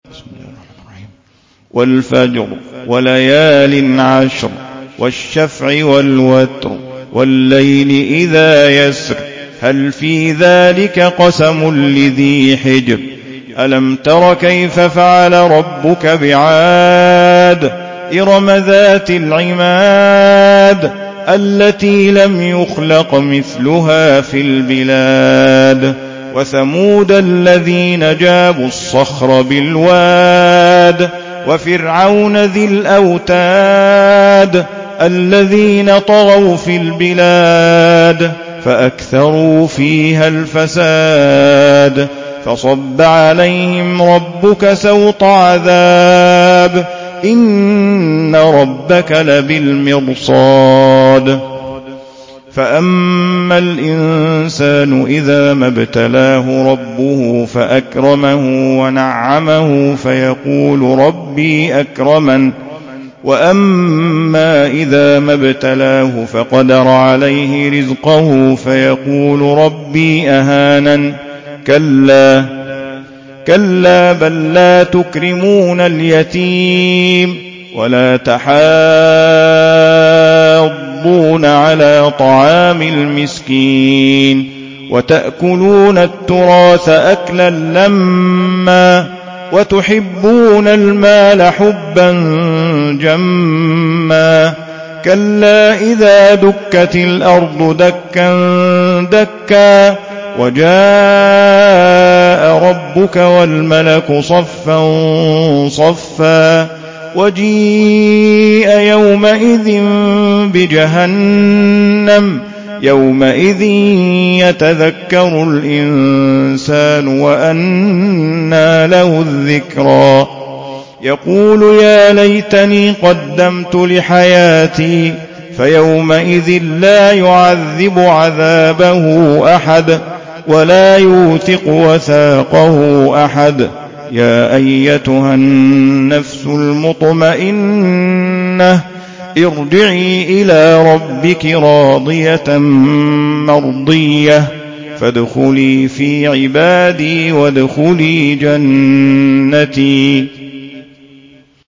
والفجر وليال عشر والشفع والوتر والليل إذا يسر هل في ذلك قسم لذي حجر ألم تر كيف فعل ربك بعاد إرم ذات العماد التي لم يخلق مثلها في البلاد وثمود الذين جابوا الصخر بالواد وفرعون ذي الأوتاد الذين طغوا في البلاد فأكثروا فيها الفساد فصب عليهم ربك سوط عذاب إن ربك لبالمرصاد فأما الإنسان إذا ما ابتلاه ربه فأكرمه ونعمه فيقول ربي أكرمن وأما إذا ما ابتلاه فقدر عليه رزقه فيقول ربي أهانن كلا بل لا تكرمون اليتيم ولا تحاضون على طعام المسكين وتأكلون التراث أكلا لما وتحبون المال حبا جما كلا إذا دكت الأرض دكا دكا وجاء ربك والملك صفا صفا وجيء يومئذ بجهنم يومئذ يتذكر الإنسان وأنى له الذكرى يقول يا ليتني قدمت لحياتي فيومئذ لا يعذب عذابه أحد ولا يوثق وثاقه أحد يا أيتها النفس المطمئنة ارجعي إلى ربك راضية مرضية فادخلي في عبادي وادخلي جنتي